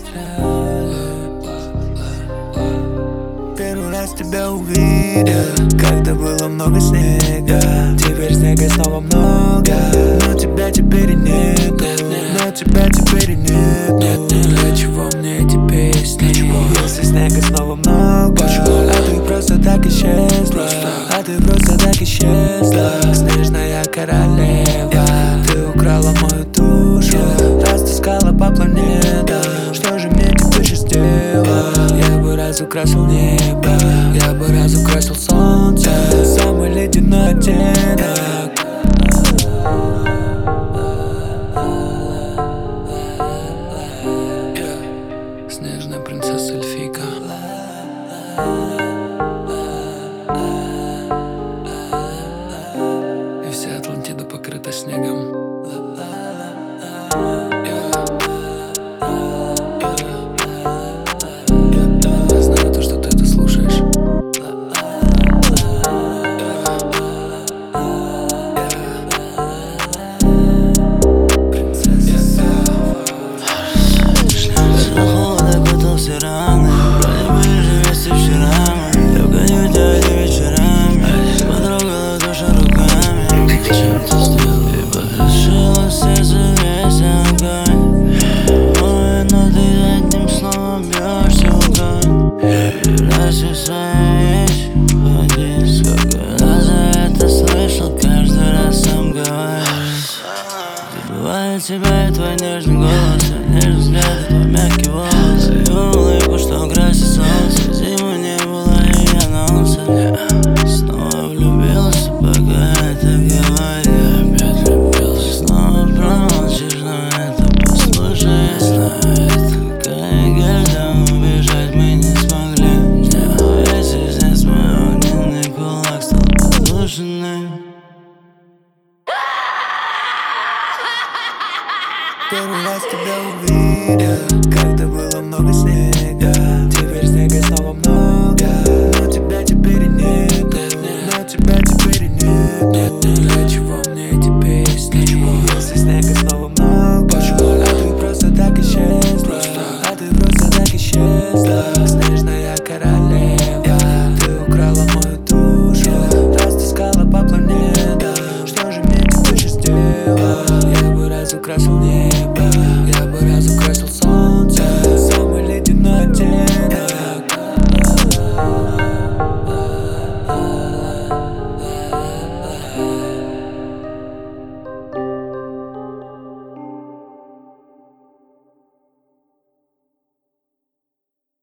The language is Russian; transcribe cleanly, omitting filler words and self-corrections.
Первый раз тебя увидел, когда было много снега. Теперь снега снова много, но тебя теперь и нету. Но тебя теперь и нету. Для чего мне эти песни, если снега снова много? А ты просто так исчезла, а ты просто так исчезла. Снежная королева, ты украла мою душу, растаскала по планетам. Что же мне теперь же сделать? Я бы разукрасил небо, я бы разукрасил солнце, самый ледяной оттенок. Снежная принцесса Эльфийка. И вся Атлантида покрыта снегом. Я знаю то, что ты это слушаешь. Холодно окутал все раны, вроде бы же вместе вчера мы. Я вгоню тебя этими вечерами, потрогала душу руками. Зачем ты сделала? И потушила сердце весь огонь. Ой, но ты одним словом бьешься в огонь. Бросай свои вещи, уходи. Сколько раз я это слышал, каждый раз сам говоришь. Забываю тебя и твой нежный голос, твой нежный взгляд и твой мягкий волос. Твою улыбку, что красит солнце. Зимы не было и анонса. Снова влюбился, пока это говорю. Опять влюбился. Снова промолчишь, но это послушай. Знает, какая герда, убежать мы не смогли. Весь из мой огненный кулак стал подушенным. Первый раз тебя увидел, когда было много снега.